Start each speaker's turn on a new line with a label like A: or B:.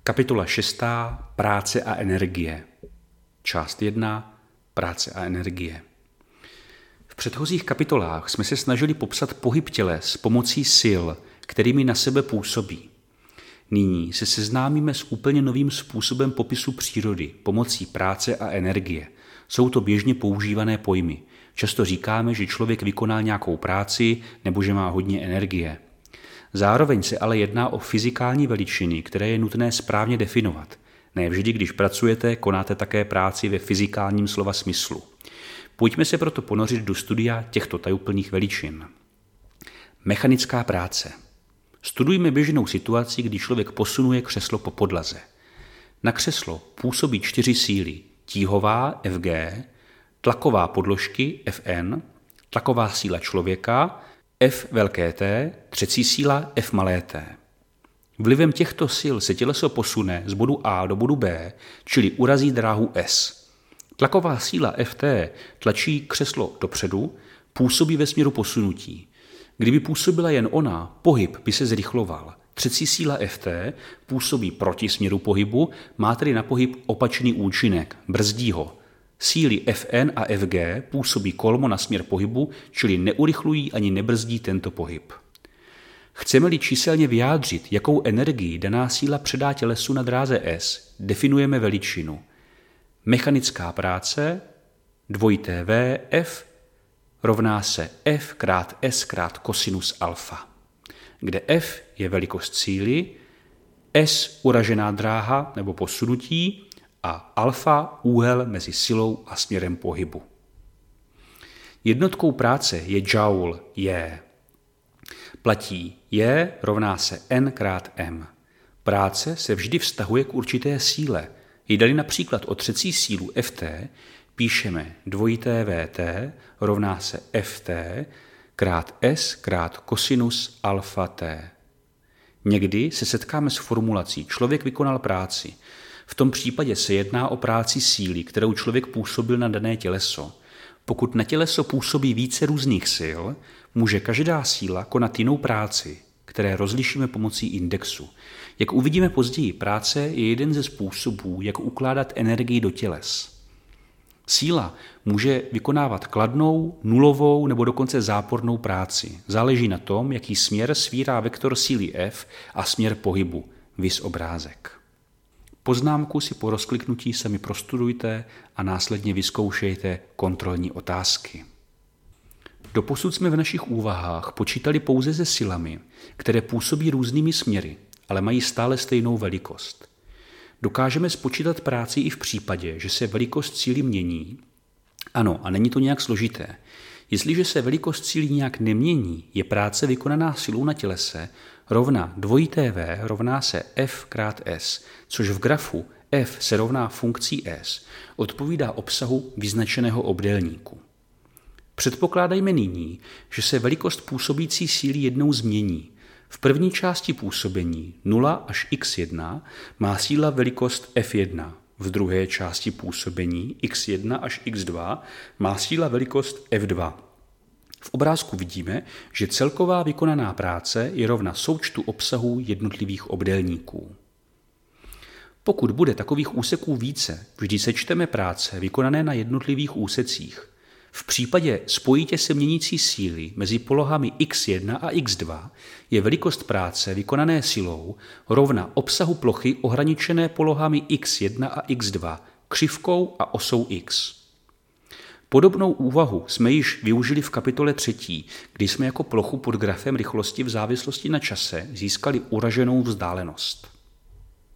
A: Kapitola 6. Práce a energie. Část 1. Práce a energie. V předchozích kapitolách jsme se snažili popsat pohyb těles pomocí sil, kterými na sebe působí. Nyní se seznámíme s úplně novým způsobem popisu přírody pomocí práce a energie. Jsou to běžně používané pojmy. Často říkáme, že člověk vykonal nějakou práci nebo že má hodně energie. Zároveň se ale jedná o fyzikální veličiny, které je nutné správně definovat. Ne vždy, když pracujete, konáte také práci ve fyzikálním slova smyslu. Pojďme se proto ponořit do studia těchto tajuplných veličin. Mechanická práce. Studujme běžnou situaci, kdy člověk posunuje křeslo po podlaze. Na křeslo působí 4 síly. Tíhová Fg, tlaková podložky Fn, tlaková síla člověka F velké T, třecí síla F malé t. Vlivem těchto sil se těleso posune z bodu A do bodu B, čili urazí dráhu S. Tlaková síla Ft tlačí křeslo dopředu, působí ve směru posunutí. Kdyby působila jen ona, pohyb by se zrychloval. Třecí síla Ft působí proti směru pohybu, má tedy na pohyb opačný účinek, brzdí ho. Síly Fn a Fg působí kolmo na směr pohybu, čili neurychlují ani nebrzdí tento pohyb. Chceme-li číselně vyjádřit, jakou energii daná síla předá tělesu na dráze S, definujeme veličinu. Mechanická práce 2F rovná se F krát S krát kosinus alfa, kde F je velikost síly, S uražená dráha nebo posunutí a alfa úhel mezi silou a směrem pohybu. Jednotkou práce je joule, J. Platí J rovná se N krát M. Práce se vždy vztahuje k určité síle. Jde-li například o třecí sílu Ft, píšeme 2Vt rovná se Ft krát S krát kosinus alfa t. Někdy se setkáme s formulací člověk vykonal práci. V tom případě se jedná o práci síly, kterou člověk působil na dané těleso. Pokud na těleso působí více různých sil, může každá síla konat jinou práci, které rozlišíme pomocí indexu. Jak uvidíme později, práce je jeden ze způsobů, jak ukládat energii do těles. Síla může vykonávat kladnou, nulovou nebo dokonce zápornou práci. Záleží na tom, jaký směr svírá vektor síly F a směr pohybu, viz obrázek. Poznámku si po rozkliknutí sami prostudujte a následně vyzkoušejte kontrolní otázky. Doposud jsme v našich úvahách počítali pouze se silami, které působí různými směry, ale mají stále stejnou velikost. Dokážeme spočítat práci i v případě, že se velikost síly mění. Ano, a není to nějak složité. Jestliže se velikost síly nějak nemění, je práce vykonaná silou na tělese rovna 2TV rovná se F krát S, což v grafu F se rovná funkcí S, odpovídá obsahu vyznačeného obdélníku. Předpokládajme nyní, že se velikost působící síly jednou změní. V první části působení 0 až x1 má síla velikost F1, v druhé části působení x1 až x2 má síla velikost F2. V obrázku vidíme, že celková vykonaná práce je rovna součtu obsahů jednotlivých obdélníků. Pokud bude takových úseků více, vždy sečteme práce vykonané na jednotlivých úsecích. V případě spojitě se měnící síly mezi polohami x1 a x2 je velikost práce vykonané silou rovna obsahu plochy ohraničené polohami x1 a x2 křivkou a osou x. Podobnou úvahu jsme již využili v kapitole 3, kdy jsme jako plochu pod grafem rychlosti v závislosti na čase získali uraženou vzdálenost.